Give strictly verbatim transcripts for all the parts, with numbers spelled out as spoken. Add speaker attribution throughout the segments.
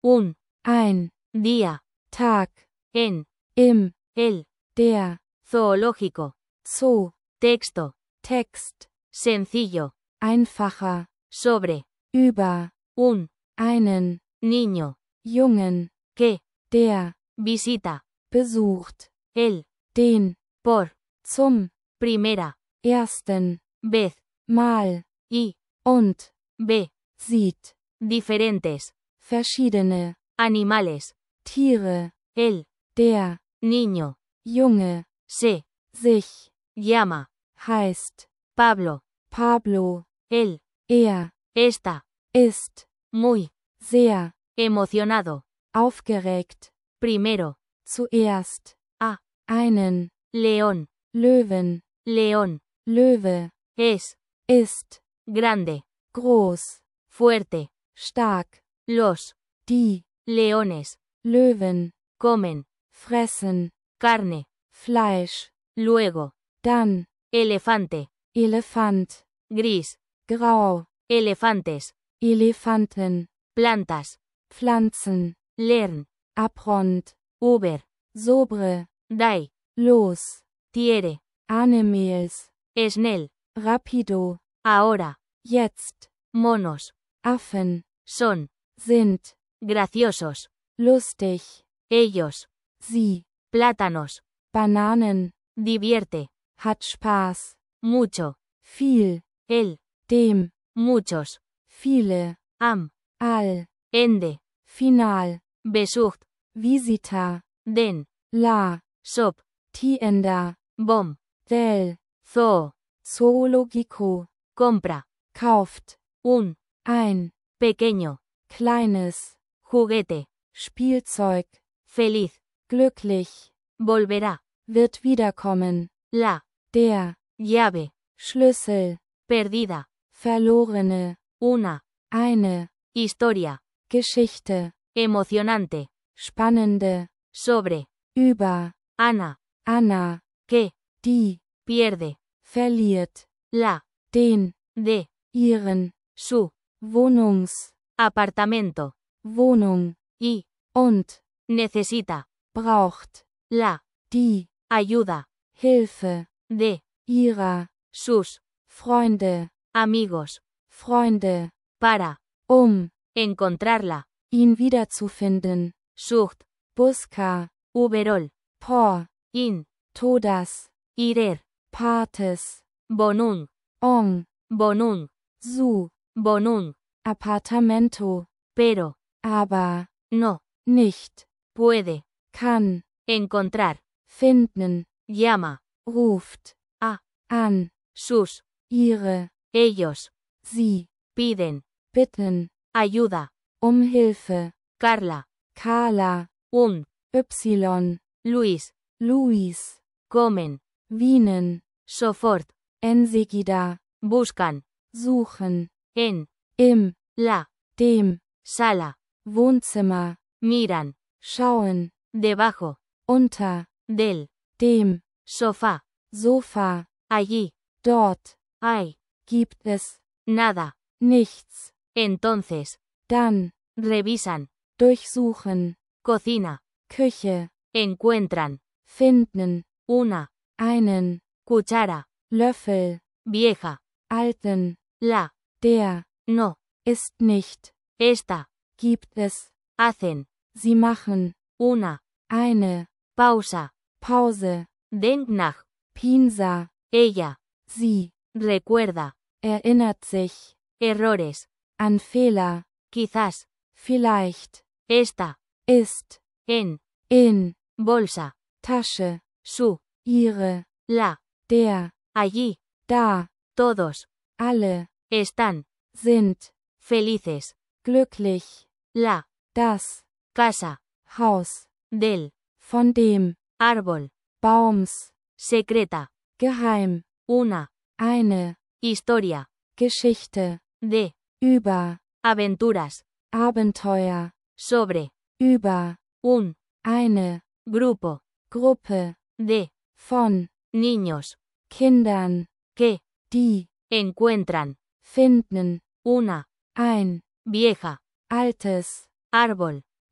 Speaker 1: Un.
Speaker 2: ein,
Speaker 1: Día.
Speaker 2: Tag,
Speaker 1: En.
Speaker 2: im,
Speaker 1: El.
Speaker 2: der,
Speaker 1: Zoológico.
Speaker 2: Zoo,
Speaker 1: Texto.
Speaker 2: Text,
Speaker 1: Sencillo.
Speaker 2: einfacher,
Speaker 1: Sobre.
Speaker 2: über,
Speaker 1: Un.
Speaker 2: einen,
Speaker 1: Niño.
Speaker 2: Jungen,
Speaker 1: Que.
Speaker 2: der,
Speaker 1: Visita.
Speaker 2: besucht,
Speaker 1: El.
Speaker 2: den,
Speaker 1: Por.
Speaker 2: zum,
Speaker 1: Primera.
Speaker 2: ersten,
Speaker 1: Vez.
Speaker 2: Mal,
Speaker 1: Y.
Speaker 2: und,
Speaker 1: Ve.
Speaker 2: sieht,
Speaker 1: Diferentes.
Speaker 2: verschiedene,
Speaker 1: Animales.
Speaker 2: Tiere,
Speaker 1: El.
Speaker 2: der,
Speaker 1: Niño.
Speaker 2: Junge,
Speaker 1: Se.
Speaker 2: sich,
Speaker 1: Llama.
Speaker 2: heißt,
Speaker 1: Pablo.
Speaker 2: Pablo,
Speaker 1: Él.
Speaker 2: er,
Speaker 1: Está.
Speaker 2: ist,
Speaker 1: Muy.
Speaker 2: sehr,
Speaker 1: Emocionado.
Speaker 2: aufgeregt,
Speaker 1: Primero.
Speaker 2: zuerst,
Speaker 1: A.
Speaker 2: einen,
Speaker 1: León.
Speaker 2: Löwen,
Speaker 1: León.
Speaker 2: Löwe,
Speaker 1: Es.
Speaker 2: ist,
Speaker 1: Grande.
Speaker 2: groß,
Speaker 1: Fuerte.
Speaker 2: stark,
Speaker 1: Los.
Speaker 2: die,
Speaker 1: Leones.
Speaker 2: Löwen,
Speaker 1: Comen.
Speaker 2: fressen,
Speaker 1: Carne.
Speaker 2: Fleisch,
Speaker 1: Luego.
Speaker 2: dann,
Speaker 1: Elefante.
Speaker 2: Elefant,
Speaker 1: Gris.
Speaker 2: grau,
Speaker 1: Elefantes.
Speaker 2: Elefanten,
Speaker 1: Plantas.
Speaker 2: Pflanzen,
Speaker 1: Lern.
Speaker 2: Abrond,
Speaker 1: Uber.
Speaker 2: sobre,
Speaker 1: Dai.
Speaker 2: los,
Speaker 1: Tiere.
Speaker 2: Animals,
Speaker 1: Snell.
Speaker 2: rapido,
Speaker 1: Ahora.
Speaker 2: jetzt,
Speaker 1: Monos.
Speaker 2: Affen,
Speaker 1: Son.
Speaker 2: sind,
Speaker 1: Graciosos.
Speaker 2: lustig,
Speaker 1: Ellos.
Speaker 2: sie,
Speaker 1: Plátanos.
Speaker 2: Bananen,
Speaker 1: Divierte.
Speaker 2: hat Spaß,
Speaker 1: Mucho.
Speaker 2: viel,
Speaker 1: Él.
Speaker 2: dem,
Speaker 1: Muchos.
Speaker 2: viele,
Speaker 1: Am.
Speaker 2: all,
Speaker 1: Ende.
Speaker 2: final,
Speaker 1: Besucht.
Speaker 2: visita,
Speaker 1: Den.
Speaker 2: la,
Speaker 1: Sop.
Speaker 2: tienda,
Speaker 1: Bom.
Speaker 2: del,
Speaker 1: Zoo.
Speaker 2: zoologico,
Speaker 1: Compra.
Speaker 2: kauft,
Speaker 1: Un.
Speaker 2: ein,
Speaker 1: Pequeño.
Speaker 2: kleines,
Speaker 1: Juguete.
Speaker 2: Spielzeug,
Speaker 1: Feliz.
Speaker 2: glücklich,
Speaker 1: Volverá.
Speaker 2: wird wiederkommen,
Speaker 1: La.
Speaker 2: der,
Speaker 1: Llave.
Speaker 2: Schlüssel,
Speaker 1: Perdida.
Speaker 2: verlorene,
Speaker 1: Una.
Speaker 2: eine,
Speaker 1: Historia.
Speaker 2: Geschichte,
Speaker 1: Emocionante.
Speaker 2: spannende,
Speaker 1: Sobre.
Speaker 2: über,
Speaker 1: Ana.
Speaker 2: Anna,
Speaker 1: Que.
Speaker 2: die,
Speaker 1: Pierde.
Speaker 2: verliert,
Speaker 1: La.
Speaker 2: den,
Speaker 1: De.
Speaker 2: ihren,
Speaker 1: Su.
Speaker 2: Wohnungs,
Speaker 1: Apartamento.
Speaker 2: Wohnung,
Speaker 1: Y.
Speaker 2: und,
Speaker 1: Necesita.
Speaker 2: braucht,
Speaker 1: La.
Speaker 2: die,
Speaker 1: Ayuda.
Speaker 2: Hilfe,
Speaker 1: De.
Speaker 2: ihrer,
Speaker 1: Sus.
Speaker 2: Freunde,
Speaker 1: Amigos.
Speaker 2: Freunde,
Speaker 1: Para.
Speaker 2: um,
Speaker 1: Encontrarla.
Speaker 2: ihn wiederzufinden,
Speaker 1: Sucht.
Speaker 2: busca,
Speaker 1: Uberol.
Speaker 2: por,
Speaker 1: In.
Speaker 2: todas,
Speaker 1: Irer.
Speaker 2: partes,
Speaker 1: Bonung.
Speaker 2: on,
Speaker 1: Bonung.
Speaker 2: zu,
Speaker 1: Bonung.
Speaker 2: Apartamento,
Speaker 1: Pero.
Speaker 2: aber,
Speaker 1: No.
Speaker 2: nicht,
Speaker 1: Puede.
Speaker 2: kann,
Speaker 1: Encontrar.
Speaker 2: finden,
Speaker 1: Llama.
Speaker 2: ruft,
Speaker 1: A.
Speaker 2: an,
Speaker 1: Sus.
Speaker 2: ihre,
Speaker 1: Ellos.
Speaker 2: sie,
Speaker 1: Piden.
Speaker 2: bitten,
Speaker 1: Ayuda.
Speaker 2: um Hilfe,
Speaker 1: Carla.
Speaker 2: Carla,
Speaker 1: Un.
Speaker 2: Y,
Speaker 1: Luis.
Speaker 2: Luis,
Speaker 1: Comen.
Speaker 2: Wienen,
Speaker 1: Sofort.
Speaker 2: enseguida,
Speaker 1: Buscan.
Speaker 2: suchen,
Speaker 1: En.
Speaker 2: im,
Speaker 1: La.
Speaker 2: dem,
Speaker 1: Sala.
Speaker 2: Wohnzimmer,
Speaker 1: Miran.
Speaker 2: schauen,
Speaker 1: Debajo.
Speaker 2: unter,
Speaker 1: Del.
Speaker 2: dem,
Speaker 1: Sofá.
Speaker 2: Sofa,
Speaker 1: Allí.
Speaker 2: dort,
Speaker 1: Hay.
Speaker 2: gibt es,
Speaker 1: Nada.
Speaker 2: nichts,
Speaker 1: Entonces.
Speaker 2: dann,
Speaker 1: Revisan.
Speaker 2: durchsuchen,
Speaker 1: Cocina.
Speaker 2: Küche,
Speaker 1: Encuentran.
Speaker 2: finden,
Speaker 1: Una.
Speaker 2: einen,
Speaker 1: Cuchara.
Speaker 2: Löffel,
Speaker 1: Vieja.
Speaker 2: alten,
Speaker 1: La.
Speaker 2: der,
Speaker 1: No.
Speaker 2: ist nicht,
Speaker 1: Esta.
Speaker 2: gibt es,
Speaker 1: Hacen.
Speaker 2: sie machen,
Speaker 1: Una.
Speaker 2: eine,
Speaker 1: Pausa.
Speaker 2: Pause,
Speaker 1: Denk nach.
Speaker 2: Pinsa,
Speaker 1: Ella.
Speaker 2: sie,
Speaker 1: Recuerda.
Speaker 2: erinnert sich,
Speaker 1: Errores.
Speaker 2: an Fehler,
Speaker 1: Quizás.
Speaker 2: vielleicht,
Speaker 1: Esta.
Speaker 2: ist,
Speaker 1: En.
Speaker 2: in,
Speaker 1: Bolsa.
Speaker 2: Tasche,
Speaker 1: Su.
Speaker 2: ihre,
Speaker 1: La.
Speaker 2: der,
Speaker 1: Allí.
Speaker 2: da,
Speaker 1: Todos.
Speaker 2: alle,
Speaker 1: Están.
Speaker 2: sind,
Speaker 1: Felices.
Speaker 2: glücklich,
Speaker 1: La.
Speaker 2: das,
Speaker 1: Casa.
Speaker 2: Haus,
Speaker 1: Del.
Speaker 2: von dem,
Speaker 1: Árbol.
Speaker 2: Baums,
Speaker 1: Secreta.
Speaker 2: geheim,
Speaker 1: Una.
Speaker 2: eine,
Speaker 1: Historia.
Speaker 2: Geschichte,
Speaker 1: De.
Speaker 2: über,
Speaker 1: Aventuras.
Speaker 2: Abenteuer,
Speaker 1: Sobre.
Speaker 2: über,
Speaker 1: Un.
Speaker 2: eine,
Speaker 1: Grupo.
Speaker 2: Gruppe,
Speaker 1: De.
Speaker 2: von,
Speaker 1: Niños.
Speaker 2: Kindern,
Speaker 1: Que.
Speaker 2: die,
Speaker 1: Encuentran.
Speaker 2: finden,
Speaker 1: Una.
Speaker 2: ein,
Speaker 1: Vieja.
Speaker 2: altes,
Speaker 1: Árbol.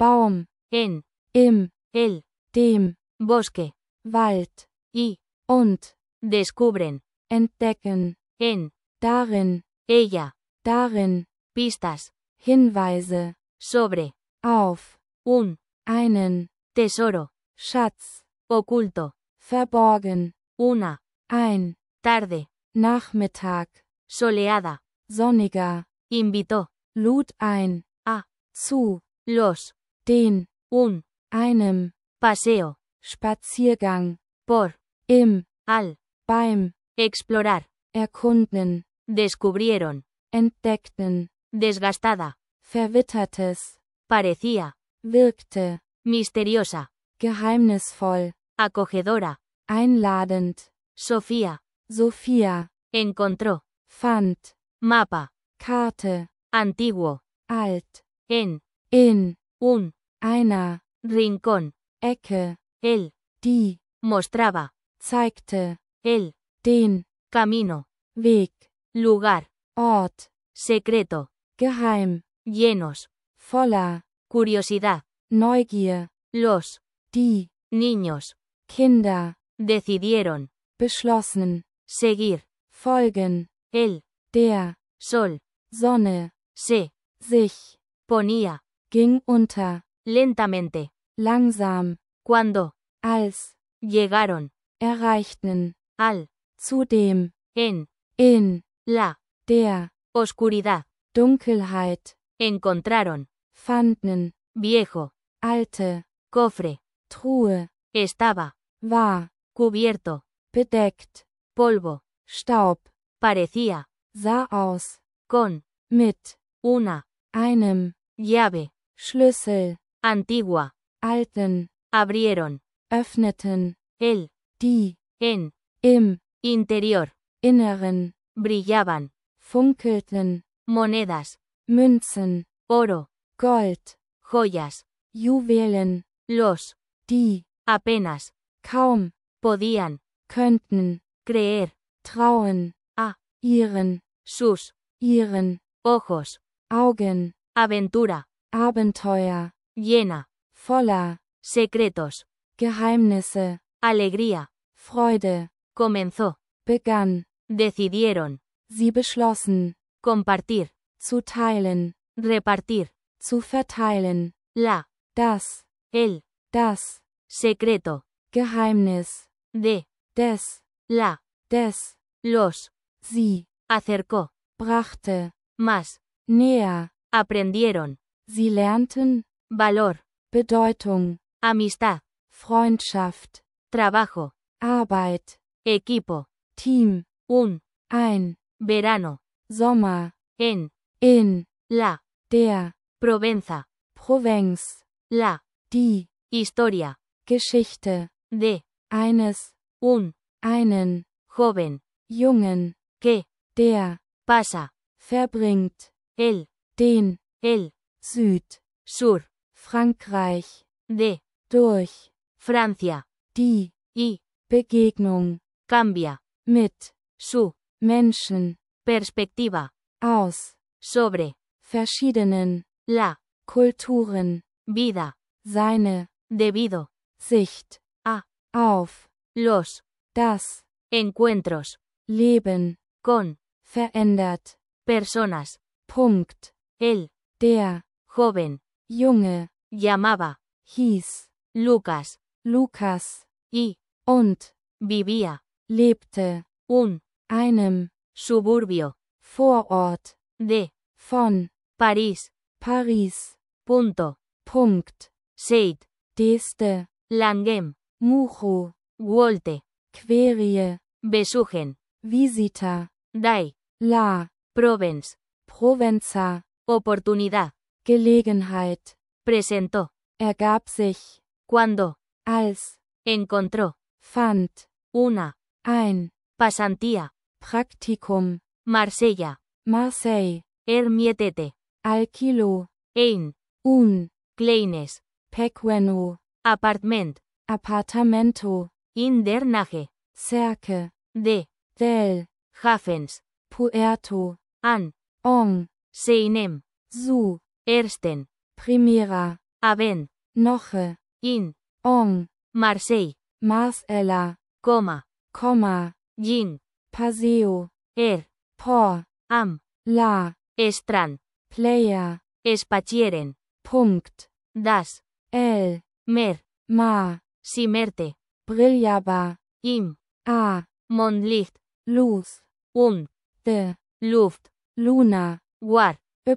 Speaker 2: Baum,
Speaker 1: en,
Speaker 2: im,
Speaker 1: el,
Speaker 2: dem,
Speaker 1: bosque,
Speaker 2: Wald,
Speaker 1: y,
Speaker 2: und,
Speaker 1: descubren,
Speaker 2: entdecken,
Speaker 1: en,
Speaker 2: darin,
Speaker 1: ella,
Speaker 2: darin,
Speaker 1: pistas,
Speaker 2: Hinweise,
Speaker 1: sobre,
Speaker 2: auf,
Speaker 1: un,
Speaker 2: einen,
Speaker 1: tesoro,
Speaker 2: Schatz,
Speaker 1: oculto,
Speaker 2: verborgen,
Speaker 1: una,
Speaker 2: ein,
Speaker 1: tarde,
Speaker 2: Nachmittag,
Speaker 1: soleada,
Speaker 2: sonniger,
Speaker 1: invitó,
Speaker 2: lud ein,
Speaker 1: a,
Speaker 2: zu,
Speaker 1: los,
Speaker 2: den,
Speaker 1: un,
Speaker 2: einem,
Speaker 1: paseo,
Speaker 2: Spaziergang,
Speaker 1: por,
Speaker 2: im,
Speaker 1: al,
Speaker 2: beim,
Speaker 1: explorar,
Speaker 2: erkunden,
Speaker 1: descubrieron,
Speaker 2: entdeckten,
Speaker 1: desgastada,
Speaker 2: verwittertes,
Speaker 1: parecía,
Speaker 2: wirkte,
Speaker 1: misteriosa,
Speaker 2: geheimnisvoll,
Speaker 1: acogedora,
Speaker 2: einladend,
Speaker 1: Sofía,
Speaker 2: Sophia,
Speaker 1: encontró,
Speaker 2: fand,
Speaker 1: mapa,
Speaker 2: Karte,
Speaker 1: antiguo,
Speaker 2: alt,
Speaker 1: en,
Speaker 2: in,
Speaker 1: un,
Speaker 2: einer,
Speaker 1: rincón,
Speaker 2: Ecke,
Speaker 1: él,
Speaker 2: die,
Speaker 1: mostraba,
Speaker 2: zeigte,
Speaker 1: el,
Speaker 2: den,
Speaker 1: camino,
Speaker 2: Weg,
Speaker 1: lugar,
Speaker 2: Ort,
Speaker 1: secreto,
Speaker 2: geheim,
Speaker 1: llenos,
Speaker 2: voller,
Speaker 1: curiosidad,
Speaker 2: Neugier,
Speaker 1: los,
Speaker 2: die,
Speaker 1: niños,
Speaker 2: Kinder,
Speaker 1: decidieron,
Speaker 2: beschlossen,
Speaker 1: seguir,
Speaker 2: folgen,
Speaker 1: el,
Speaker 2: der,
Speaker 1: sol,
Speaker 2: Sonne,
Speaker 1: se,
Speaker 2: sich,
Speaker 1: ponía,
Speaker 2: ging unter,
Speaker 1: lentamente,
Speaker 2: langsam,
Speaker 1: cuando,
Speaker 2: als,
Speaker 1: llegaron,
Speaker 2: erreichten,
Speaker 1: al,
Speaker 2: zudem,
Speaker 1: en,
Speaker 2: in,
Speaker 1: la,
Speaker 2: der,
Speaker 1: oscuridad,
Speaker 2: Dunkelheit,
Speaker 1: encontraron,
Speaker 2: fanden,
Speaker 1: viejo,
Speaker 2: alte,
Speaker 1: cofre,
Speaker 2: Truhe,
Speaker 1: estaba,
Speaker 2: war,
Speaker 1: cubierto,
Speaker 2: bedeckt,
Speaker 1: polvo,
Speaker 2: Staub,
Speaker 1: parecía,
Speaker 2: sah aus,
Speaker 1: con,
Speaker 2: mit,
Speaker 1: una,
Speaker 2: einem,
Speaker 1: llave,
Speaker 2: Schlüssel,
Speaker 1: antigua,
Speaker 2: alten,
Speaker 1: abrieron,
Speaker 2: öffneten,
Speaker 1: el,
Speaker 2: die,
Speaker 1: en,
Speaker 2: im,
Speaker 1: interior,
Speaker 2: Inneren,
Speaker 1: brillaban,
Speaker 2: funkelten,
Speaker 1: monedas,
Speaker 2: Münzen,
Speaker 1: oro,
Speaker 2: Gold,
Speaker 1: joyas,
Speaker 2: Juwelen,
Speaker 1: los,
Speaker 2: die,
Speaker 1: apenas,
Speaker 2: kaum,
Speaker 1: podían,
Speaker 2: könnten,
Speaker 1: creer,
Speaker 2: trauen,
Speaker 1: a,
Speaker 2: ihren,
Speaker 1: sus,
Speaker 2: ihren,
Speaker 1: ojos,
Speaker 2: Augen,
Speaker 1: aventura,
Speaker 2: Abenteuer,
Speaker 1: llena,
Speaker 2: voller,
Speaker 1: secretos,
Speaker 2: Geheimnisse,
Speaker 1: alegría,
Speaker 2: Freude,
Speaker 1: comenzó,
Speaker 2: begann,
Speaker 1: decidieron,
Speaker 2: sie beschlossen,
Speaker 1: compartir,
Speaker 2: zu teilen,
Speaker 1: repartir,
Speaker 2: zu verteilen,
Speaker 1: la,
Speaker 2: das,
Speaker 1: el,
Speaker 2: das,
Speaker 1: secreto,
Speaker 2: Geheimnis,
Speaker 1: de,
Speaker 2: des,
Speaker 1: la,
Speaker 2: des,
Speaker 1: los,
Speaker 2: sie,
Speaker 1: acercó,
Speaker 2: brachte,
Speaker 1: más,
Speaker 2: näher,
Speaker 1: aprendieron,
Speaker 2: sie lernten,
Speaker 1: valor,
Speaker 2: Bedeutung,
Speaker 1: amistad,
Speaker 2: Freundschaft,
Speaker 1: trabajo,
Speaker 2: Arbeit,
Speaker 1: equipo,
Speaker 2: Team,
Speaker 1: un,
Speaker 2: ein,
Speaker 1: verano,
Speaker 2: Sommer,
Speaker 1: en,
Speaker 2: in,
Speaker 1: la,
Speaker 2: der,
Speaker 1: Provenza,
Speaker 2: Provinz,
Speaker 1: la,
Speaker 2: die,
Speaker 1: historia,
Speaker 2: Geschichte,
Speaker 1: de,
Speaker 2: eines,
Speaker 1: un,
Speaker 2: einen,
Speaker 1: joven,
Speaker 2: Jungen,
Speaker 1: que,
Speaker 2: der,
Speaker 1: pasa,
Speaker 2: verbringt,
Speaker 1: el,
Speaker 2: den,
Speaker 1: el,
Speaker 2: Süd,
Speaker 1: sur,
Speaker 2: Frankreich,
Speaker 1: de,
Speaker 2: durch,
Speaker 1: Francia,
Speaker 2: die,
Speaker 1: y,
Speaker 2: Begegnung,
Speaker 1: cambia,
Speaker 2: mit,
Speaker 1: su,
Speaker 2: Menschen,
Speaker 1: perspectiva,
Speaker 2: aus,
Speaker 1: sobre,
Speaker 2: verschiedenen,
Speaker 1: la,
Speaker 2: Kulturen,
Speaker 1: vida,
Speaker 2: seine,
Speaker 1: debido,
Speaker 2: Sicht,
Speaker 1: a,
Speaker 2: auf,
Speaker 1: los,
Speaker 2: das,
Speaker 1: encuentros,
Speaker 2: Leben,
Speaker 1: con,
Speaker 2: verändert,
Speaker 1: personas,
Speaker 2: Punkt,
Speaker 1: el,
Speaker 2: der,
Speaker 1: joven,
Speaker 2: Junge,
Speaker 1: llamaba,
Speaker 2: hieß,
Speaker 1: Lucas,
Speaker 2: Lukas,
Speaker 1: y,
Speaker 2: und,
Speaker 1: vivía,
Speaker 2: lebte,
Speaker 1: un,
Speaker 2: einem,
Speaker 1: suburbio,
Speaker 2: Vorort,
Speaker 1: de,
Speaker 2: von,
Speaker 1: París,
Speaker 2: Paris,
Speaker 1: punto,
Speaker 2: Punkt,
Speaker 1: Seid,
Speaker 2: Deste,
Speaker 1: Langem,
Speaker 2: Mucho,
Speaker 1: Wolte,
Speaker 2: Querie,
Speaker 1: Besuchen,
Speaker 2: Visita,
Speaker 1: Dai,
Speaker 2: La,
Speaker 1: Provence,
Speaker 2: Provenza,
Speaker 1: oportunidad,
Speaker 2: Gelegenheit,
Speaker 1: presentó,
Speaker 2: ergab sich,
Speaker 1: cuando,
Speaker 2: als,
Speaker 1: encontró,
Speaker 2: fand,
Speaker 1: una,
Speaker 2: ein,
Speaker 1: pasantía,
Speaker 2: Praktikum,
Speaker 1: Marsella,
Speaker 2: Marseille,
Speaker 1: Ermietete,
Speaker 2: al kilo,
Speaker 1: ein,
Speaker 2: un,
Speaker 1: kleines,
Speaker 2: pequeno,
Speaker 1: apartment,
Speaker 2: Appartamento,
Speaker 1: in der Nähe,
Speaker 2: Cerke,
Speaker 1: de,
Speaker 2: del,
Speaker 1: Hafens,
Speaker 2: Puerto,
Speaker 1: an,
Speaker 2: on,
Speaker 1: Seinem,
Speaker 2: su,
Speaker 1: Ersten,
Speaker 2: primera,
Speaker 1: Aven.
Speaker 2: Noche,
Speaker 1: In.
Speaker 2: Ong,
Speaker 1: Marseille.
Speaker 2: Marsella,
Speaker 1: Coma.
Speaker 2: Komma,
Speaker 1: Jing.
Speaker 2: Paseo,
Speaker 1: Er.
Speaker 2: Por,
Speaker 1: Am.
Speaker 2: La,
Speaker 1: Estran.
Speaker 2: Player,
Speaker 1: Spazieren.
Speaker 2: Punkt,
Speaker 1: Das.
Speaker 2: El,
Speaker 1: Mer.
Speaker 2: Ma,
Speaker 1: Simerte.
Speaker 2: Brillaba,
Speaker 1: Im.
Speaker 2: A,
Speaker 1: Mondlicht.
Speaker 2: Luz,
Speaker 1: Un.
Speaker 2: De,
Speaker 1: Luft.
Speaker 2: Luna,
Speaker 1: War.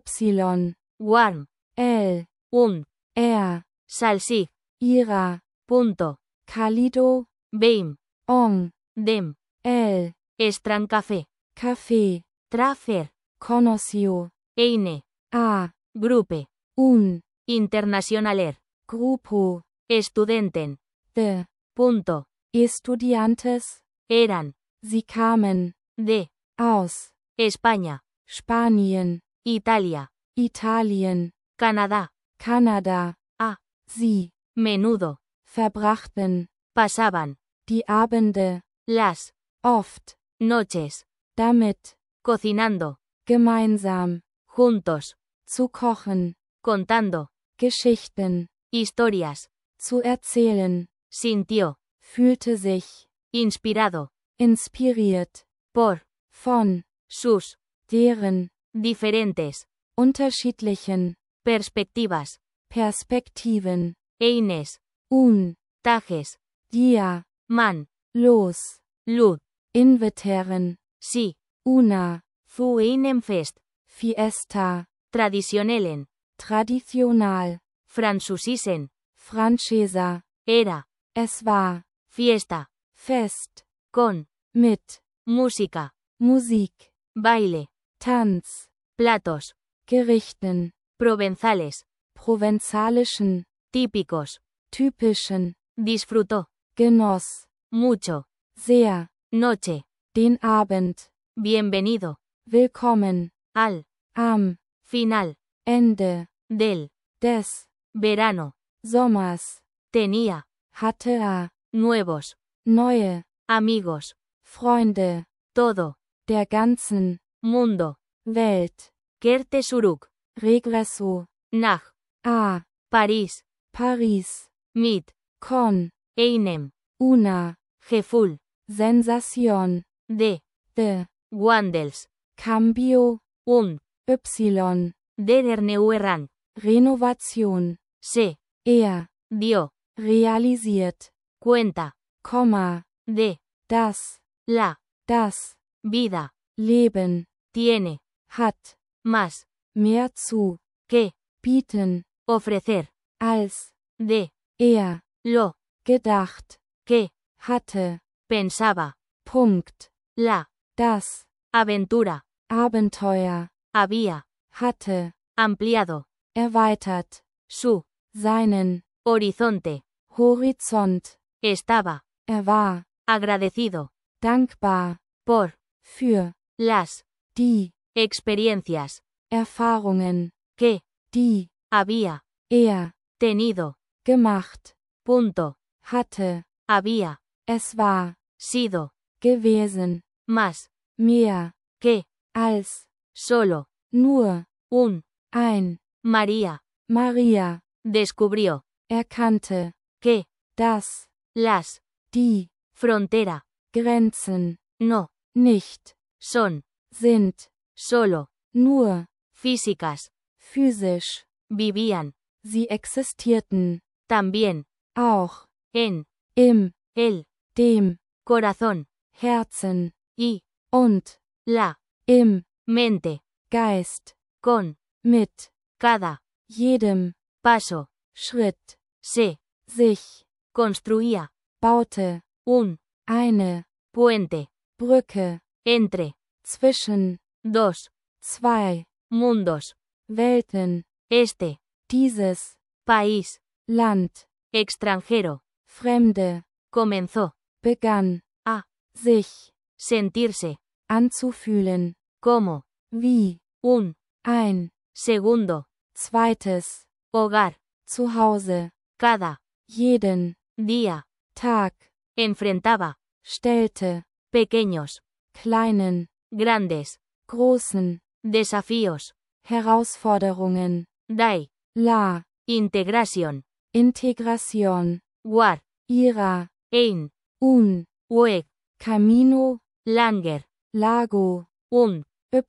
Speaker 2: Y,
Speaker 1: Warm.
Speaker 2: L,
Speaker 1: Un.
Speaker 2: R,
Speaker 1: Salsig.
Speaker 2: Ira,
Speaker 1: Punto.
Speaker 2: Calido,
Speaker 1: Beim.
Speaker 2: Ong,
Speaker 1: Dem.
Speaker 2: L,
Speaker 1: Estran Café.
Speaker 2: Café,
Speaker 1: Trafer.
Speaker 2: Conoció,
Speaker 1: Eine.
Speaker 2: A,
Speaker 1: Gruppe.
Speaker 2: Un,
Speaker 1: Internationaler.
Speaker 2: Grupo,
Speaker 1: Studenten.
Speaker 2: de,
Speaker 1: Punto.
Speaker 2: Estudiantes,
Speaker 1: Eran.
Speaker 2: sie kamen,
Speaker 1: De.
Speaker 2: aus,
Speaker 1: España.
Speaker 2: Spanien,
Speaker 1: Italia.
Speaker 2: Italien,
Speaker 1: Canadá.
Speaker 2: Kanada,
Speaker 1: A.
Speaker 2: sie,
Speaker 1: Menudo.
Speaker 2: verbrachten,
Speaker 1: Pasaban.
Speaker 2: die Abende,
Speaker 1: Las.
Speaker 2: oft,
Speaker 1: Noches.
Speaker 2: damit,
Speaker 1: Cocinando.
Speaker 2: gemeinsam,
Speaker 1: Juntos.
Speaker 2: zu kochen,
Speaker 1: Contando.
Speaker 2: Geschichten,
Speaker 1: Historias.
Speaker 2: zu erzählen,
Speaker 1: Sintió.
Speaker 2: fühlte sich,
Speaker 1: Inspirado.
Speaker 2: inspiriert,
Speaker 1: Por.
Speaker 2: von,
Speaker 1: Sus.
Speaker 2: deren,
Speaker 1: Diferentes.
Speaker 2: unterschiedlichen,
Speaker 1: Perspectivas.
Speaker 2: Perspektiven,
Speaker 1: Eines.
Speaker 2: un,
Speaker 1: Tajes.
Speaker 2: dia,
Speaker 1: Man.
Speaker 2: los,
Speaker 1: Lud.
Speaker 2: inviteren,
Speaker 1: Sí.
Speaker 2: una,
Speaker 1: Zu einem Fest.
Speaker 2: Fiesta,
Speaker 1: Traditionellen.
Speaker 2: traditional,
Speaker 1: Franzusisen.
Speaker 2: Francesa,
Speaker 1: Era.
Speaker 2: es war,
Speaker 1: Fiesta.
Speaker 2: Fest,
Speaker 1: Con.
Speaker 2: mit,
Speaker 1: Música.
Speaker 2: Musik,
Speaker 1: Baile.
Speaker 2: Tanz,
Speaker 1: Platos.
Speaker 2: Gerichten,
Speaker 1: Provenzales.
Speaker 2: provenzalischen,
Speaker 1: Típicos.
Speaker 2: typischen,
Speaker 1: Disfrutó.
Speaker 2: genoss,
Speaker 1: Mucho.
Speaker 2: sehr,
Speaker 1: Noche.
Speaker 2: den Abend,
Speaker 1: Bienvenido.
Speaker 2: willkommen,
Speaker 1: Al.
Speaker 2: am,
Speaker 1: Final.
Speaker 2: Ende,
Speaker 1: Del.
Speaker 2: des,
Speaker 1: Verano.
Speaker 2: Sommers,
Speaker 1: Tenía.
Speaker 2: hatte er,
Speaker 1: Nuevos.
Speaker 2: neue,
Speaker 1: Amigos.
Speaker 2: Freunde,
Speaker 1: Todo.
Speaker 2: der ganzen,
Speaker 1: Mundo.
Speaker 2: Welt,
Speaker 1: Kerte Suruk.
Speaker 2: Regresso,
Speaker 1: Nach.
Speaker 2: a,
Speaker 1: París.
Speaker 2: Paris,
Speaker 1: Mit.
Speaker 2: con,
Speaker 1: Einem.
Speaker 2: una,
Speaker 1: Gefühl.
Speaker 2: Sensation,
Speaker 1: De.
Speaker 2: de,
Speaker 1: Wandels.
Speaker 2: Cambio,
Speaker 1: Un.
Speaker 2: y,
Speaker 1: Der Erneuerung.
Speaker 2: Renovation,
Speaker 1: Se.
Speaker 2: er,
Speaker 1: Dio.
Speaker 2: realisiert,
Speaker 1: Cuenta.
Speaker 2: Komma,
Speaker 1: De.
Speaker 2: das,
Speaker 1: La.
Speaker 2: das,
Speaker 1: Vida.
Speaker 2: Leben,
Speaker 1: Tiene.
Speaker 2: hat,
Speaker 1: Más.
Speaker 2: mehr zu,
Speaker 1: Que.
Speaker 2: bieten,
Speaker 1: Ofrecer.
Speaker 2: als,
Speaker 1: De.
Speaker 2: er,
Speaker 1: Lo.
Speaker 2: gedacht,
Speaker 1: Que.
Speaker 2: hatte,
Speaker 1: Pensaba.
Speaker 2: Punkt,
Speaker 1: La.
Speaker 2: das,
Speaker 1: Aventura.
Speaker 2: Abenteuer,
Speaker 1: Había.
Speaker 2: hatte,
Speaker 1: Ampliado.
Speaker 2: erweitert,
Speaker 1: Su.
Speaker 2: seinen,
Speaker 1: Horizonte.
Speaker 2: Horizont,
Speaker 1: Estaba.
Speaker 2: er war,
Speaker 1: Agradecido.
Speaker 2: dankbar,
Speaker 1: Por.
Speaker 2: für,
Speaker 1: Las.
Speaker 2: die,
Speaker 1: Experiencias.
Speaker 2: Erfahrungen,
Speaker 1: Que.
Speaker 2: die,
Speaker 1: Había.
Speaker 2: er,
Speaker 1: Tenido.
Speaker 2: gemacht,
Speaker 1: Punto.
Speaker 2: hatte,
Speaker 1: Había.
Speaker 2: es war,
Speaker 1: Sido.
Speaker 2: gewesen,
Speaker 1: Más.
Speaker 2: mehr,
Speaker 1: Que.
Speaker 2: als,
Speaker 1: Solo.
Speaker 2: nur,
Speaker 1: Un.
Speaker 2: ein,
Speaker 1: María.
Speaker 2: Maria,
Speaker 1: Descubrió.
Speaker 2: erkannte,
Speaker 1: Que.
Speaker 2: dass,
Speaker 1: Las.
Speaker 2: die,
Speaker 1: Frontera.
Speaker 2: Grenzen,
Speaker 1: No.
Speaker 2: nicht,
Speaker 1: Son.
Speaker 2: sind,
Speaker 1: Solo.
Speaker 2: nur,
Speaker 1: Físicas.
Speaker 2: physisch,
Speaker 1: Vivían.
Speaker 2: sie existierten,
Speaker 1: También.
Speaker 2: auch,
Speaker 1: En.
Speaker 2: im,
Speaker 1: El.
Speaker 2: dem,
Speaker 1: Corazón.
Speaker 2: Herzen,
Speaker 1: Y.
Speaker 2: und,
Speaker 1: La.
Speaker 2: im,
Speaker 1: Mente.
Speaker 2: Geist,
Speaker 1: Con.
Speaker 2: mit,
Speaker 1: Cada.
Speaker 2: jedem,
Speaker 1: Paso.
Speaker 2: Schritt,
Speaker 1: Se.
Speaker 2: sich,
Speaker 1: Construía.
Speaker 2: baute,
Speaker 1: Un.
Speaker 2: eine,
Speaker 1: Puente.
Speaker 2: Brücke,
Speaker 1: Entre.
Speaker 2: zwischen,
Speaker 1: Dos.
Speaker 2: zwei,
Speaker 1: Mundos.
Speaker 2: Welten,
Speaker 1: Este.
Speaker 2: dieses,
Speaker 1: País.
Speaker 2: Land,
Speaker 1: Extranjero.
Speaker 2: Fremde,
Speaker 1: Comenzó.
Speaker 2: begann,
Speaker 1: A.
Speaker 2: sich,
Speaker 1: Sentirse.
Speaker 2: anzufühlen,
Speaker 1: Como.
Speaker 2: wie,
Speaker 1: Un.
Speaker 2: ein,
Speaker 1: Segundo.
Speaker 2: zweites,
Speaker 1: Hogar.
Speaker 2: zu Hause,
Speaker 1: Cada.
Speaker 2: jeden,
Speaker 1: Día.
Speaker 2: Tag,
Speaker 1: Enfrentaba.
Speaker 2: stellte,
Speaker 1: Pequeños.
Speaker 2: kleinen,
Speaker 1: Grandes.
Speaker 2: großen,
Speaker 1: Desafíos.
Speaker 2: Herausforderungen,
Speaker 1: Dai.
Speaker 2: la,
Speaker 1: Integration.
Speaker 2: Integration,
Speaker 1: War.
Speaker 2: Ira,
Speaker 1: Ein.
Speaker 2: Un,
Speaker 1: Weg.
Speaker 2: Camino,
Speaker 1: Langer.
Speaker 2: Lago,
Speaker 1: Und.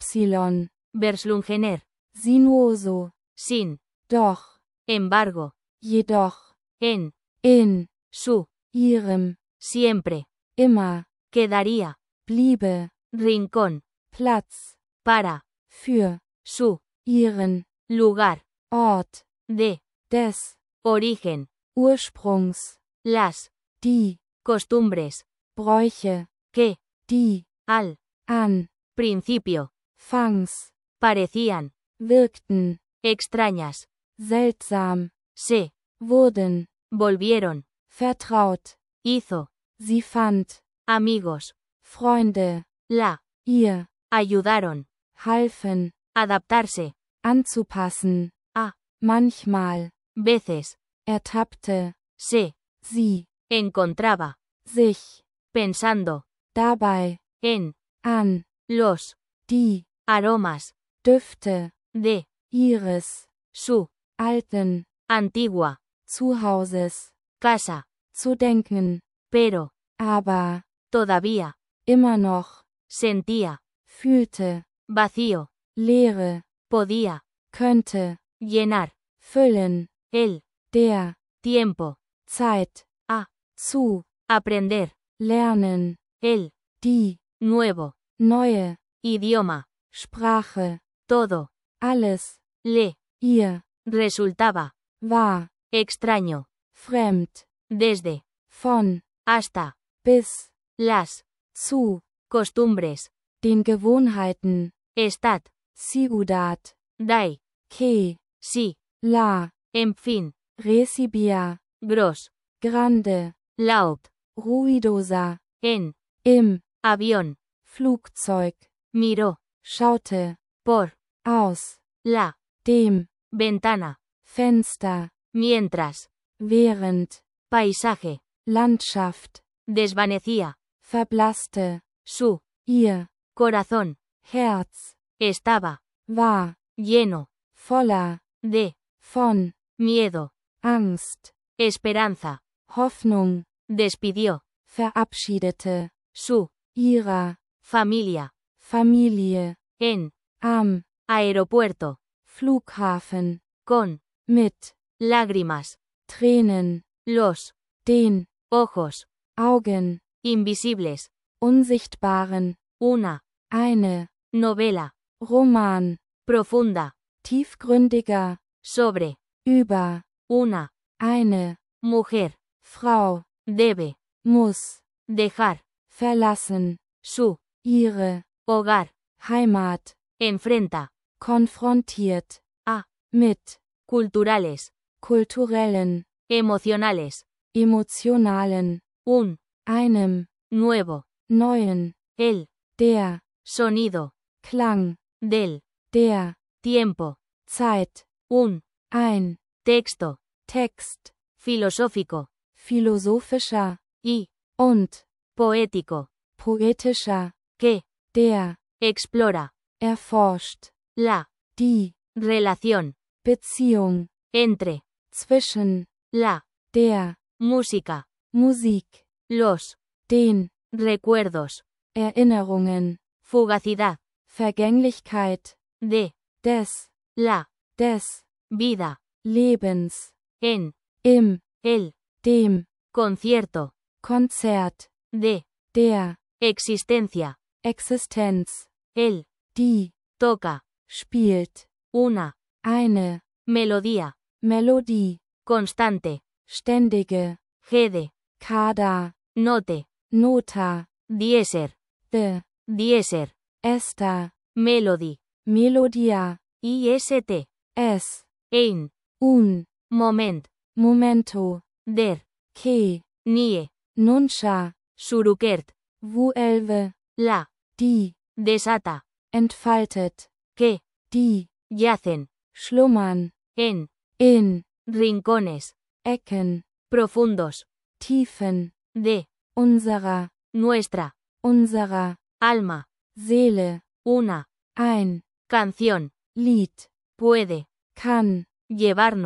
Speaker 2: Y,
Speaker 1: Verslungener.
Speaker 2: Sinuoso,
Speaker 1: Sin.
Speaker 2: doch,
Speaker 1: Embargo.
Speaker 2: jedoch,
Speaker 1: En.
Speaker 2: in,
Speaker 1: Su.
Speaker 2: ihrem,
Speaker 1: Siempre.
Speaker 2: immer,
Speaker 1: Quedaría.
Speaker 2: bliebe,
Speaker 1: Rincón.
Speaker 2: Platz,
Speaker 1: Para.
Speaker 2: für,
Speaker 1: Su.
Speaker 2: ihren,
Speaker 1: Lugar.
Speaker 2: Ort,
Speaker 1: De.
Speaker 2: des,
Speaker 1: Origen.
Speaker 2: Ursprungs,
Speaker 1: Las.
Speaker 2: die,
Speaker 1: Costumbres.
Speaker 2: Bräuche,
Speaker 1: Que.
Speaker 2: die,
Speaker 1: Al.
Speaker 2: an,
Speaker 1: Principio.
Speaker 2: fangs,
Speaker 1: Parecían.
Speaker 2: wirkten,
Speaker 1: Extrañas.
Speaker 2: seltsam,
Speaker 1: Se.
Speaker 2: wurden,
Speaker 1: Volvieron.
Speaker 2: vertraut,
Speaker 1: Hizo.
Speaker 2: sie fand,
Speaker 1: Amigos.
Speaker 2: Freunde,
Speaker 1: La.
Speaker 2: ihr,
Speaker 1: Ayudaron.
Speaker 2: halfen,
Speaker 1: Adaptarse.
Speaker 2: anzupassen,
Speaker 1: A.
Speaker 2: manchmal,
Speaker 1: Veces.
Speaker 2: ertappte,
Speaker 1: Se.
Speaker 2: sie,
Speaker 1: Encontraba.
Speaker 2: sich,
Speaker 1: Pensando.
Speaker 2: dabei,
Speaker 1: En.
Speaker 2: an,
Speaker 1: Los.
Speaker 2: die,
Speaker 1: Aromas.
Speaker 2: Düfte,
Speaker 1: De.
Speaker 2: ihres,
Speaker 1: Su.
Speaker 2: alten,
Speaker 1: Antigua.
Speaker 2: Zuhauses,
Speaker 1: Casa.
Speaker 2: zu denken,
Speaker 1: Pero.
Speaker 2: aber,
Speaker 1: Todavía.
Speaker 2: immer noch,
Speaker 1: Sentía.
Speaker 2: fühlte,
Speaker 1: Vacío.
Speaker 2: Leere,
Speaker 1: Podía.
Speaker 2: könnte,
Speaker 1: Llenar.
Speaker 2: füllen,
Speaker 1: El.
Speaker 2: der,
Speaker 1: Tiempo.
Speaker 2: Zeit,
Speaker 1: A.
Speaker 2: zu,
Speaker 1: Aprender.
Speaker 2: lernen,
Speaker 1: El.
Speaker 2: die,
Speaker 1: Nuevo.
Speaker 2: neue,
Speaker 1: Idioma.
Speaker 2: Sprache,
Speaker 1: Todo.
Speaker 2: alles,
Speaker 1: Le.
Speaker 2: ihr,
Speaker 1: Resultaba.
Speaker 2: war,
Speaker 1: Extraño.
Speaker 2: fremd,
Speaker 1: Desde.
Speaker 2: von,
Speaker 1: Hasta.
Speaker 2: bis,
Speaker 1: Las.
Speaker 2: zu,
Speaker 1: Costumbres.
Speaker 2: den Gewohnheiten,
Speaker 1: Estad.
Speaker 2: ciudad,
Speaker 1: Dai.
Speaker 2: que,
Speaker 1: Sí.
Speaker 2: la,
Speaker 1: En fin.
Speaker 2: recibía,
Speaker 1: Gros.
Speaker 2: grande,
Speaker 1: Laut.
Speaker 2: ruidosa,
Speaker 1: En.
Speaker 2: im,
Speaker 1: Avión.
Speaker 2: Flugzeug,
Speaker 1: Miró.
Speaker 2: schaute,
Speaker 1: Por.
Speaker 2: aus,
Speaker 1: La.
Speaker 2: dem,
Speaker 1: Ventana.
Speaker 2: Fenster,
Speaker 1: Mientras.
Speaker 2: während,
Speaker 1: Paisaje.
Speaker 2: Landschaft,
Speaker 1: Desvanecía.
Speaker 2: verblasste,
Speaker 1: Su.
Speaker 2: ihr,
Speaker 1: Corazón.
Speaker 2: Herz,
Speaker 1: Estaba.
Speaker 2: war,
Speaker 1: Lleno.
Speaker 2: voller,
Speaker 1: De.
Speaker 2: von,
Speaker 1: Miedo.
Speaker 2: Angst,
Speaker 1: Esperanza.
Speaker 2: Hoffnung,
Speaker 1: Despidió.
Speaker 2: verabschiedete,
Speaker 1: Su.
Speaker 2: ihrer,
Speaker 1: Familia.
Speaker 2: Familie,
Speaker 1: En.
Speaker 2: am,
Speaker 1: Aeropuerto.
Speaker 2: Flughafen,
Speaker 1: Con.
Speaker 2: mit,
Speaker 1: Lágrimas.
Speaker 2: Tränen,
Speaker 1: Los.
Speaker 2: den,
Speaker 1: Ojos.
Speaker 2: Augen,
Speaker 1: Invisibles.
Speaker 2: unsichtbaren,
Speaker 1: Una.
Speaker 2: eine,
Speaker 1: Novela.
Speaker 2: Roman,
Speaker 1: Profunda.
Speaker 2: tiefgründiger,
Speaker 1: Sobre.
Speaker 2: über,
Speaker 1: Una.
Speaker 2: eine,
Speaker 1: Mujer.
Speaker 2: Frau,
Speaker 1: Debe.
Speaker 2: muss,
Speaker 1: Dejar.
Speaker 2: verlassen,
Speaker 1: Su.
Speaker 2: ihre,
Speaker 1: Hogar.
Speaker 2: Heimat,
Speaker 1: Enfrenta.
Speaker 2: konfrontiert,
Speaker 1: A.
Speaker 2: mit,
Speaker 1: Culturales.
Speaker 2: kulturellen,
Speaker 1: Emocionales.
Speaker 2: emotionalen,
Speaker 1: Un.
Speaker 2: einem,
Speaker 1: Nuevo.
Speaker 2: neuen,
Speaker 1: El.
Speaker 2: der,
Speaker 1: Sonido.
Speaker 2: Klang,
Speaker 1: Del.
Speaker 2: der,
Speaker 1: Tiempo.
Speaker 2: Zeit,
Speaker 1: Un.
Speaker 2: ein,
Speaker 1: Texto.
Speaker 2: Text,
Speaker 1: Filosófico.
Speaker 2: philosophischer,
Speaker 1: Y.
Speaker 2: und,
Speaker 1: Poético.
Speaker 2: poetischer,
Speaker 1: Que.
Speaker 2: der,
Speaker 1: Explora.
Speaker 2: erforscht,
Speaker 1: La.
Speaker 2: die,
Speaker 1: Relación.
Speaker 2: Beziehung,
Speaker 1: Entre.
Speaker 2: zwischen,
Speaker 1: La.
Speaker 2: der,
Speaker 1: Música.
Speaker 2: Musik,
Speaker 1: Los.
Speaker 2: den,
Speaker 1: Recuerdos.
Speaker 2: Erinnerungen,
Speaker 1: Fugacidad.
Speaker 2: Vergänglichkeit,
Speaker 1: De.
Speaker 2: des,
Speaker 1: La.
Speaker 2: des,
Speaker 1: Vida.
Speaker 2: Lebens,
Speaker 1: En.
Speaker 2: im,
Speaker 1: El.
Speaker 2: dem,
Speaker 1: Concierto.
Speaker 2: Konzert,
Speaker 1: De.
Speaker 2: der,
Speaker 1: Existencia.
Speaker 2: Existenz,
Speaker 1: El.
Speaker 2: die,
Speaker 1: Toca.
Speaker 2: spielt,
Speaker 1: Una.
Speaker 2: eine,
Speaker 1: Melodía.
Speaker 2: Melodie,
Speaker 1: Constante.
Speaker 2: ständige,
Speaker 1: Gede.
Speaker 2: Kader,
Speaker 1: Note.
Speaker 2: Nota,
Speaker 1: Dieser.
Speaker 2: the,
Speaker 1: Dieser.
Speaker 2: Esther,
Speaker 1: Melody.
Speaker 2: Melodia,
Speaker 1: I S T.
Speaker 2: es,
Speaker 1: Ein.
Speaker 2: un,
Speaker 1: Moment.
Speaker 2: momento,
Speaker 1: Der.
Speaker 2: que,
Speaker 1: Nie.
Speaker 2: nunca,
Speaker 1: Surukert.
Speaker 2: vuelve,
Speaker 1: La.
Speaker 2: die,
Speaker 1: Desata.
Speaker 2: entfaltet,
Speaker 1: Que.
Speaker 2: die,
Speaker 1: Yacen.
Speaker 2: schlummern,
Speaker 1: En.
Speaker 2: in,
Speaker 1: Rincones.
Speaker 2: Ecken,
Speaker 1: Profundos.
Speaker 2: Tiefen,
Speaker 1: De.
Speaker 2: unserer,
Speaker 1: Nuestra.
Speaker 2: unserer,
Speaker 1: Alma.
Speaker 2: Seele,
Speaker 1: Una.
Speaker 2: ein,
Speaker 1: Canción.
Speaker 2: Lied,
Speaker 1: Puede.
Speaker 2: kann,
Speaker 1: Llevarnos.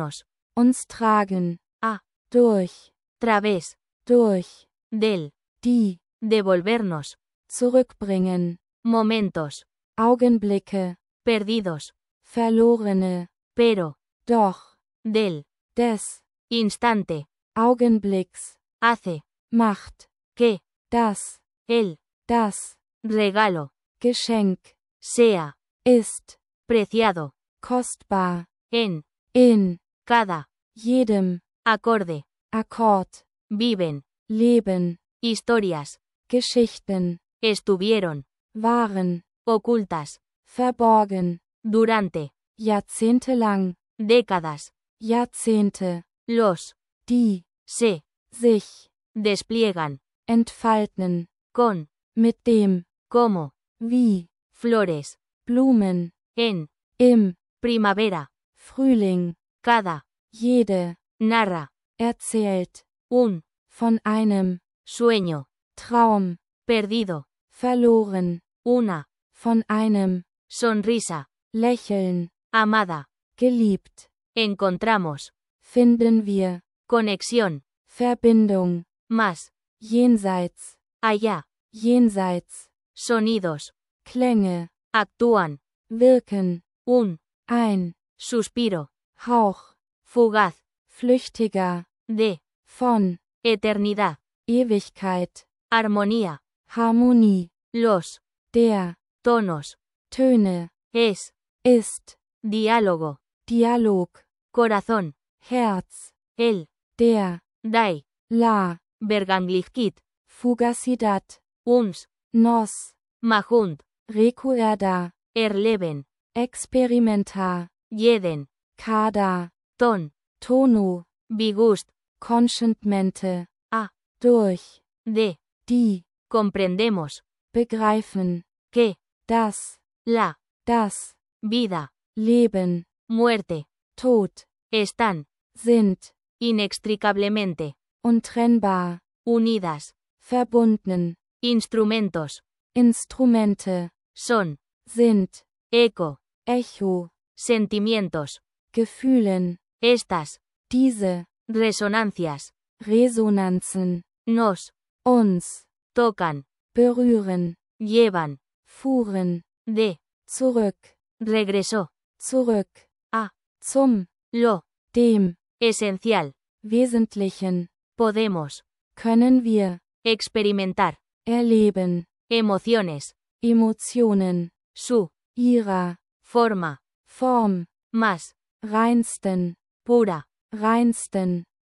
Speaker 2: uns tragen,
Speaker 1: a
Speaker 2: durch,
Speaker 1: través
Speaker 2: durch,
Speaker 1: del,
Speaker 2: die,
Speaker 1: devolvernos,
Speaker 2: zurückbringen,
Speaker 1: momentos,
Speaker 2: Augenblicke,
Speaker 1: perdidos,
Speaker 2: verlorene,
Speaker 1: pero,
Speaker 2: doch,
Speaker 1: del,
Speaker 2: des,
Speaker 1: instante,
Speaker 2: Augenblicks,
Speaker 1: hace,
Speaker 2: macht,
Speaker 1: que,
Speaker 2: das,
Speaker 1: el,
Speaker 2: das,
Speaker 1: regalo,
Speaker 2: Geschenk,
Speaker 1: sea,
Speaker 2: ist,
Speaker 1: preciado,
Speaker 2: kostbar,
Speaker 1: en,
Speaker 2: in,
Speaker 1: cada,
Speaker 2: jedem,
Speaker 1: acorde,
Speaker 2: Akkord,
Speaker 1: viven,
Speaker 2: leben,
Speaker 1: historias,
Speaker 2: Geschichten,
Speaker 1: estuvieron,
Speaker 2: waren,
Speaker 1: ocultas,
Speaker 2: verborgen,
Speaker 1: durante,
Speaker 2: jahrzehntelang,
Speaker 1: décadas,
Speaker 2: Jahrzehnte,
Speaker 1: los,
Speaker 2: die,
Speaker 1: se,
Speaker 2: sich,
Speaker 1: despliegan,
Speaker 2: entfalten,
Speaker 1: con,
Speaker 2: mit dem,
Speaker 1: como,
Speaker 2: wie,
Speaker 1: flores,
Speaker 2: Blumen,
Speaker 1: en,
Speaker 2: im,
Speaker 1: primavera,
Speaker 2: Frühling,
Speaker 1: cada,
Speaker 2: jede,
Speaker 1: narra,
Speaker 2: erzählt,
Speaker 1: un,
Speaker 2: von einem,
Speaker 1: sueño,
Speaker 2: Traum,
Speaker 1: perdido,
Speaker 2: verloren,
Speaker 1: una,
Speaker 2: von einem,
Speaker 1: sonrisa,
Speaker 2: Lächeln,
Speaker 1: amada,
Speaker 2: geliebt,
Speaker 1: encontramos,
Speaker 2: finden wir,
Speaker 1: conexión,
Speaker 2: Verbindung,
Speaker 1: más,
Speaker 2: jenseits,
Speaker 1: allá,
Speaker 2: jenseits,
Speaker 1: sonidos,
Speaker 2: Klänge,
Speaker 1: actúan,
Speaker 2: wirken,
Speaker 1: un,
Speaker 2: ein,
Speaker 1: suspiro,
Speaker 2: Hauch,
Speaker 1: fugaz,
Speaker 2: flüchtiger,
Speaker 1: de,
Speaker 2: von,
Speaker 1: eternidad,
Speaker 2: Ewigkeit,
Speaker 1: armonía,
Speaker 2: Harmonie,
Speaker 1: los,
Speaker 2: der,
Speaker 1: tonos,
Speaker 2: Töne,
Speaker 1: es,
Speaker 2: ist,
Speaker 1: diálogo,
Speaker 2: Dialog,
Speaker 1: corazón,
Speaker 2: Herz,
Speaker 1: el,
Speaker 2: der,
Speaker 1: dai,
Speaker 2: la,
Speaker 1: verganglichkeit,
Speaker 2: Fugacidad,
Speaker 1: uns,
Speaker 2: nos,
Speaker 1: majunt,
Speaker 2: Recuerda,
Speaker 1: erleben,
Speaker 2: experimentar,
Speaker 1: jeden,
Speaker 2: Kader,
Speaker 1: ton,
Speaker 2: Tono,
Speaker 1: bigust,
Speaker 2: Conscientmente,
Speaker 1: a,
Speaker 2: durch,
Speaker 1: de,
Speaker 2: die,
Speaker 1: comprendemos,
Speaker 2: begreifen,
Speaker 1: que,
Speaker 2: das,
Speaker 1: la,
Speaker 2: das,
Speaker 1: vida,
Speaker 2: Leben,
Speaker 1: muerte,
Speaker 2: Tod,
Speaker 1: están,
Speaker 2: sind,
Speaker 1: inextricablemente,
Speaker 2: untrennbar,
Speaker 1: unidas,
Speaker 2: verbunden,
Speaker 1: instrumentos,
Speaker 2: Instrumente,
Speaker 1: son,
Speaker 2: sind,
Speaker 1: eco,
Speaker 2: Echo,
Speaker 1: sentimientos,
Speaker 2: Gefühlen,
Speaker 1: estas,
Speaker 2: diese,
Speaker 1: resonancias,
Speaker 2: Resonanzen,
Speaker 1: nos,
Speaker 2: uns,
Speaker 1: tocan,
Speaker 2: berühren,
Speaker 1: llevan,
Speaker 2: fuhren,
Speaker 1: de,
Speaker 2: zurück,
Speaker 1: regresó,
Speaker 2: zurück,
Speaker 1: a,
Speaker 2: zum,
Speaker 1: lo,
Speaker 2: dem,
Speaker 1: esencial,
Speaker 2: Wesentlichen,
Speaker 1: podemos,
Speaker 2: können wir,
Speaker 1: experimentar,
Speaker 2: erleben,
Speaker 1: emociones,
Speaker 2: Emotionen,
Speaker 1: su,
Speaker 2: ihrer,
Speaker 1: forma,
Speaker 2: Form,
Speaker 1: más,
Speaker 2: reinsten,
Speaker 1: pura,
Speaker 2: reinsten,